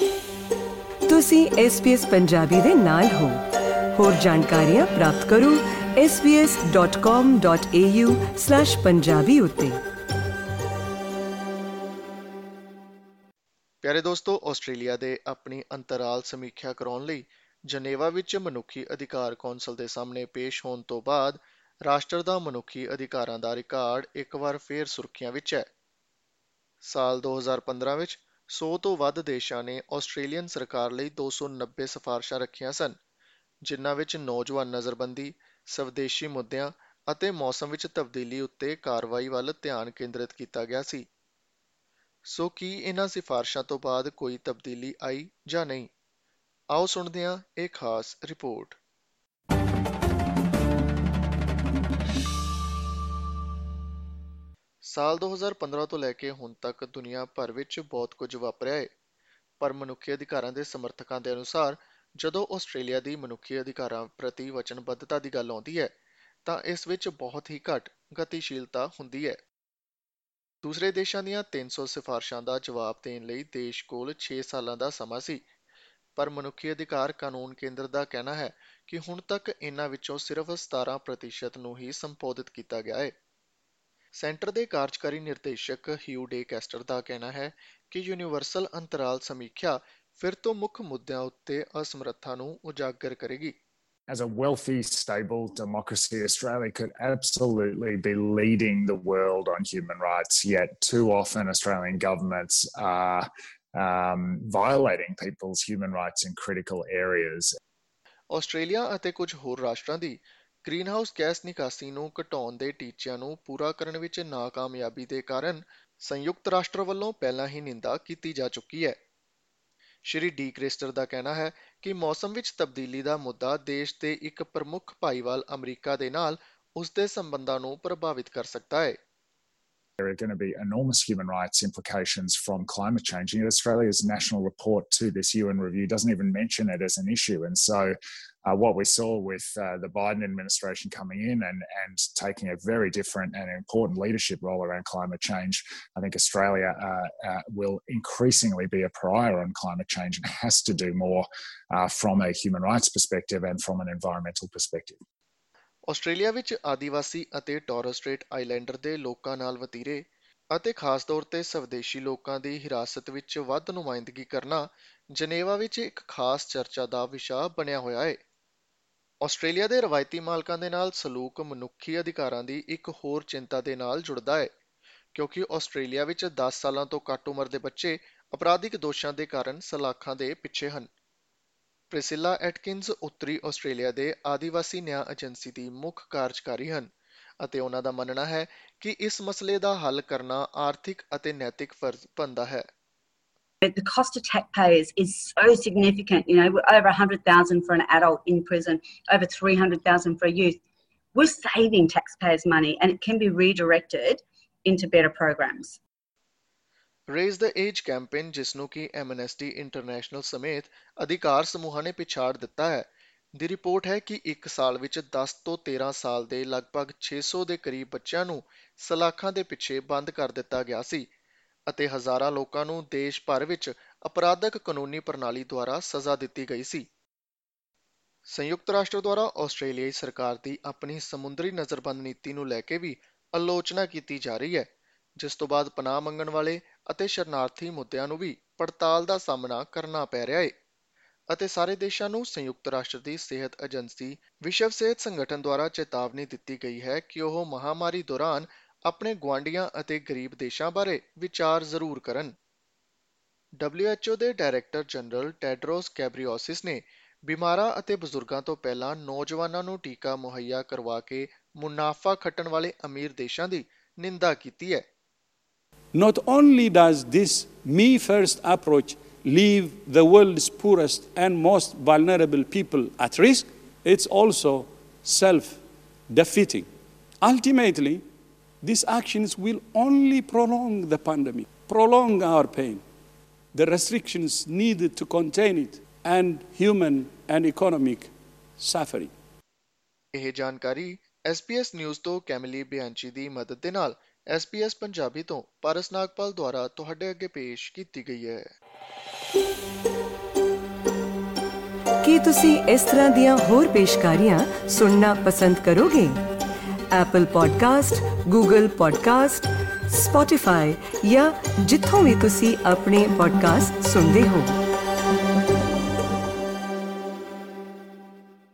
ਤੁਸੀਂ SBS ਪੰਜਾਬੀ ਦੇ ਨਾਲ ਹੋ। ਹੋਰ ਜਾਣਕਾਰੀਆਂ ਪ੍ਰਾਪਤ ਕਰੋ sbs.com.au/punjabi ਉੱਤੇ। ਪਿਆਰੇ ਦੋਸਤੋ, ਆਸਟ੍ਰੇਲੀਆ ਦੇ ਆਪਣੀ ਅੰਤਰਾਲ ਸਮੀਖਿਆ ਕਰਾਉਣ ਲਈ ਜਨੇਵਾ ਵਿੱਚ ਮਨੁੱਖੀ ਅਧਿਕਾਰ ਕੌਂਸਲ ਦੇ ਸਾਹਮਣੇ ਪੇਸ਼ ਹੋਣ ਤੋਂ ਬਾਅਦ ਰਾਸ਼ਟਰ ਦਾ ਮਨੁੱਖੀ ਅਧਿਕਾਰਾਂ ਦਾ ਰਿਕਾਰਡ ਇੱਕ ਵਾਰ ਫੇਰ ਸੁਰਖੀਆਂ ਵਿੱਚ ਹੈ। ਸਾਲ 2015 ਵਿੱਚ 100 ਤੋਂ ਵੱਧ ਦੇਸ਼ਾਂ ਨੇ ਆਸਟ੍ਰੇਲੀਅਨ ਸਰਕਾਰ ਲਈ 290 ਸਿਫਾਰਸ਼ਾਂ ਰੱਖੀਆਂ ਸਨ, ਜਿਨ੍ਹਾਂ ਵਿੱਚ ਨੌਜਵਾਨ ਨਜ਼ਰਬੰਦੀ, ਸਵਦੇਸ਼ੀ ਮੁੱਦਿਆਂ ਅਤੇ ਮੌਸਮ ਵਿੱਚ ਤਬਦੀਲੀ ਉੱਤੇ ਕਾਰਵਾਈ ਵੱਲ ਧਿਆਨ ਕੇਂਦਰਿਤ ਕੀਤਾ ਗਿਆ ਸੀ। ਸੋ ਕੀ ਇਹਨਾਂ ਸਿਫਾਰਸ਼ਾਂ ਤੋਂ ਬਾਅਦ ਕੋਈ ਤਬਦੀਲੀ ਆਈ ਜਾਂ ਨਹੀਂ? ਆਓ ਸੁਣਦੇ ਹਾਂ ਇਹ ਖਾਸ ਰਿਪੋਰਟ। ਸਾਲ 2015 ਤੋਂ ਲੈ ਕੇ ਹੁਣ ਤੱਕ ਦੁਨੀਆ ਭਰ ਵਿੱਚ ਬਹੁਤ ਕੁਝ ਵਾਪਰਿਆ ਹੈ, ਪਰ ਮਨੁੱਖੀ ਅਧਿਕਾਰਾਂ ਦੇ ਸਮਰਥਕਾਂ ਦੇ ਅਨੁਸਾਰ ਜਦੋਂ ਆਸਟ੍ਰੇਲੀਆ ਦੀ ਮਨੁੱਖੀ ਅਧਿਕਾਰਾਂ ਪ੍ਰਤੀ ਵਚਨਬੱਧਤਾ ਦੀ ਗੱਲ ਆਉਂਦੀ ਹੈ ਤਾਂ ਇਸ ਵਿੱਚ ਬਹੁਤ ਹੀ ਘੱਟ ਗਤੀਸ਼ੀਲਤਾ ਹੁੰਦੀ ਹੈ। ਦੂਸਰੇ ਦੇਸ਼ਾਂ ਦੀਆਂ 300 ਸਿਫਾਰਸ਼ਾਂ ਦਾ ਜਵਾਬ ਦੇਣ ਲਈ ਦੇਸ਼ ਕੋਲ 6 ਸਾਲਾਂ ਦਾ ਸਮਾਂ ਸੀ, ਪਰ ਮਨੁੱਖੀ ਅਧਿਕਾਰ ਕਾਨੂੰਨ ਕੇਂਦਰ ਦਾ ਕਹਿਣਾ ਹੈ ਕਿ ਹੁਣ ਤੱਕ ਇਹਨਾਂ ਵਿੱਚੋਂ ਸਿਰਫ 17% ਨੂੰ ਹੀ ਸੰਬੋਧਿਤ ਕੀਤਾ ਗਿਆ ਹੈ। ਸੈਂਟਰ ਦੇ ਕਾਰਜਕਾਰੀ ਨਿਰਦੇਸ਼ਕ ਹਿਊ ਡੇ ਕੈਸਟਰ ਦਾ ਕਹਿਣਾ ਹੈ ਕਿ ਯੂਨੀਵਰਸਲ ਅੰਤਰਾਲ ਸਮੀਖਿਆ ਫਿਰ ਤੋਂ ਮੁੱਖ ਮੁੱਦਿਆਂ ਉੱਤੇ ਅਸਮਰੱਥਾ ਨੂੰ ਉਜਾਗਰ ਕਰੇਗੀ। As a wealthy, stable democracy, Australia could absolutely be leading the world on human rights, yet too often Australian governments are violating people's human rights in critical areas. Australia ਅਤੇ ਕੁਝ ਹੋਰ ਰਾਸ਼ਟਰਾਂ ਦੀ ਗ੍ਰੀਨਹਾਊਸ ਗੈਸ ਨਿਕਾਸੀ ਨੂੰ ਘਟਾਉਣ ਦੇ ਟੀਚਿਆਂ ਨੂੰ ਪੂਰਾ ਕਰਨ ਵਿੱਚ ਨਾਕਾਮਯਾਬੀ ਦੇ ਕਾਰਨ ਸੰਯੁਕਤ ਰਾਸ਼ਟਰ ਵੱਲੋਂ ਪਹਿਲਾਂ ਹੀ ਨਿੰਦਾ ਕੀਤੀ ਜਾ ਚੁੱਕੀ ਹੈ। ਸ਼੍ਰੀ ਡੀ ਕ੍ਰਿਸਟਰ ਦਾ ਕਹਿਣਾ ਹੈ ਕਿ ਮੌਸਮ ਵਿੱਚ ਤਬਦੀਲੀ ਦਾ ਮੁੱਦਾ ਦੇਸ਼ ਦੇ ਇੱਕ ਪ੍ਰਮੁੱਖ ਭਾਈਵਾਲ ਅਮਰੀਕਾ ਦੇ ਨਾਲ ਉਸ ਦੇ ਸੰਬੰਧਾਂ ਨੂੰ ਪ੍ਰਭਾਵਿਤ ਕਰ ਸਕਦਾ ਹੈ। There are going to be enormous human rights implications from climate change. Australia's national report to this UN review doesn't even mention it as an issue. And so what we saw with the Biden administration coming in and taking a very different and important leadership role around climate change, I think Australia will increasingly be a pariah on climate change and has to do more from a human rights perspective and from an environmental perspective. Australia ਵਿੱਚ ਆਦੀਵਾਸੀ ਅਤੇ Torres straight islander ਦੇ ਲੋਕਾਂ ਨਾਲ ਵਤੀਰੇ ਅਤੇ ਖਾਸ ਤੌਰ ਤੇ ਸਵਦੇਸ਼ੀ ਲੋਕਾਂ ਦੀ ਹਿਰਾਸਤ ਵਿੱਚ ਵੱਧ ਨੁਮਾਇੰਦਗੀ ਕਰਨਾ ਜਨੇਵਾ ਵਿੱਚ ਇੱਕ ਖਾਸ ਚਰਚਾ ਦਾ ਵਿਸ਼ਾ ਬਣਿਆ ਹੋਇਆ ਹੈ। ਆਸਟ੍ਰੇਲੀਆ ਦੇ ਰਵਾਇਤੀ ਮਾਲਕਾਂ ਦੇ ਨਾਲ ਸਲੂਕ ਮਨੁੱਖੀ ਅਧਿਕਾਰਾਂ ਦੀ ਇੱਕ ਹੋਰ ਚਿੰਤਾ ਦੇ ਨਾਲ ਜੁੜਦਾ ਹੈ, ਕਿਉਂਕਿ ਆਸਟ੍ਰੇਲੀਆ ਵਿੱਚ 10 ਸਾਲਾਂ ਤੋਂ ਘੱਟ ਉਮਰ ਦੇ ਬੱਚੇ ਅਪਰਾਧਿਕ ਦੋਸ਼ਾਂ ਦੇ ਕਾਰਨ ਸਲਾਖਾਂ ਦੇ ਪਿੱਛੇ ਹਨ। ਪ੍ਰਿਸਿਲਾ ਐਟਕਿਨਜ਼ ਉੱਤਰੀ ਆਸਟ੍ਰੇਲੀਆ ਦੇ ਆਦੀਵਾਸੀ ਨਿਆਂ ਏਜੰਸੀ ਦੀ ਮੁੱਖ ਕਾਰਜਕਾਰੀ ਹਨ ਅਤੇ ਉਹਨਾਂ ਦਾ ਮੰਨਣਾ ਹੈ ਕਿ ਇਸ ਮਸਲੇ ਦਾ ਹੱਲ ਕਰਨਾ ਆਰਥਿਕ ਅਤੇ ਨੈਤਿਕ ਫਰਜ਼ ਬਣਦਾ ਹੈ। The cost to taxpayers is so significant, over 100,000 for an adult in prison, over 300,000 for a youth. We're saving taxpayers' money and it can be redirected into better programs. Raise the age campaign, ਜਿਸ ਨੂੰ ਕਿ Amnesty international ਸਮੇਤ ਅਧਿਕਾਰ ਸਮੂਹਾਂ ਨੇ ਪਿਛਾੜ ਦਿੱਤਾ ਹੈ, ਦੀ report ਹੈ ਕਿ ਇੱਕ ਸਾਲ ਵਿੱਚ 10 ਤੋਂ 13 ਸਾਲ ਦੇ ਲਗਭਗ 600 ਦੇ ਕਰੀਬ ਬੱਚਿਆਂ ਨੂੰ ਸਲਾਖਾਂ ਦੇ ਪਿੱਛੇ ਬੰਦ ਕਰ ਦਿੱਤਾ ਗਿਆ ਸੀ ਅਤੇ ਹਜ਼ਾਰਾਂ ਲੋਕਾਂ ਨੂੰ ਦੇਸ਼ ਭਰ ਵਿੱਚ ਅਪਰਾਧਕ ਕਾਨੂੰਨੀ ਪ੍ਰਣਾਲੀ ਦੁਆਰਾ ਸਜ਼ਾ ਦਿੱਤੀ ਗਈ ਸੀ। ਸੰਯੁਕਤ ਰਾਸ਼ਟਰ ਦੁਆਰਾ ਆਸਟ੍ਰੇਲੀਆਈ ਸਰਕਾਰ ਦੀ ਆਪਣੀ ਸਮੁੰਦਰੀ ਨਜ਼ਰਬੰਦ ਨੀਤੀ ਨੂੰ ਲੈ ਕੇ ਵੀ ਆਲੋਚਨਾ ਕੀਤੀ ਜਾ ਰਹੀ ਹੈ, ਜਿਸ ਤੋਂ ਬਾਅਦ ਪਨਾਹ ਮੰਗਣ ਵਾਲੇ ਅਤੇ ਸ਼ਰਨਾਰਥੀ ਮੁੱਦਿਆਂ ਨੂੰ ਵੀ ਪੜਤਾਲ ਦਾ ਸਾਹਮਣਾ ਕਰਨਾ ਪੈ ਰਿਹਾ ਹੈ ਅਤੇ ਸਾਰੇ ਦੇਸ਼ਾਂ ਨੂੰ ਸੰਯੁਕਤ ਰਾਸ਼ਟਰ ਦੀ ਸਿਹਤ ਏਜੰਸੀ ਵਿਸ਼ਵ ਸਿਹਤ ਸੰਗਠਨ ਦੁਆਰਾ ਚੇਤਾਵਨੀ ਦਿੱਤੀ ਗਈ ਹੈ ਕਿ ਉਹ ਮਹਾਮਾਰੀ ਦੌਰਾਨ ਆਪਣੇ ਗੁਆਂਢੀਆਂ ਅਤੇ ਗਰੀਬ ਦੇਸ਼ਾਂ ਬਾਰੇ ਵਿਚਾਰ ਜ਼ਰੂਰ ਕਰਨ। WHO ਦੇ ਡਾਇਰੈਕਟਰ ਜਨਰਲ ਟੈਡਰੋਸ ਗੈਬਰੀਓਸਿਸ ਨੇ ਬਿਮਾਰਾਂ ਅਤੇ ਬਜ਼ੁਰਗਾਂ ਤੋਂ ਪਹਿਲਾਂ ਨੌਜਵਾਨਾਂ ਨੂੰ ਟੀਕਾ ਮੁਹੱਈਆ ਕਰਵਾ ਕੇ ਮੁਨਾਫਾ ਖੱਟਣ ਵਾਲੇ ਅਮੀਰ ਦੇਸ਼ਾਂ ਦੀ ਨਿੰਦਾ ਕੀਤੀ ਹੈ। Not only does this me-first approach leave the world's poorest and most vulnerable people at risk, it's also self-defeating. Ultimately, these actions will only prolong the pandemic, prolong our pain, the restrictions needed to contain it, and human and economic suffering. ਇਹ ਜਾਣਕਾਰੀ SBS news ਤੋਂ Camille ਬਿਆਂਚੀ ਦੀ ਮਦਦ ਦੇ ਨਾਲ SBS Punjabi ਤੋਂ ਪਾਰਸ ਨਾਗਪਾਲ ਦੁਆਰਾ ਤੁਹਾਡੇ ਅੱਗੇ ਪੇਸ਼ ਕੀਤੀ ਗਈ ਹੈ। ਕੀ ਤੁਸੀਂ ਇਸ ਤਰ੍ਹਾਂ ਦੀਆਂ ਹੋਰ ਪੇਸ਼ਕਾਰੀਆਂ ਸੁਣਨਾ ਪਸੰਦ ਕਰੋਗੇ? Apple podcast, Google podcast, Spotify ਜਾਂ ਜਿੱਥੋਂ ਵੀ ਤੁਸੀਂ ਆਪਣੇ ਪੋਡਕਾਸਟ ਸੁਣਦੇ ਹੋ।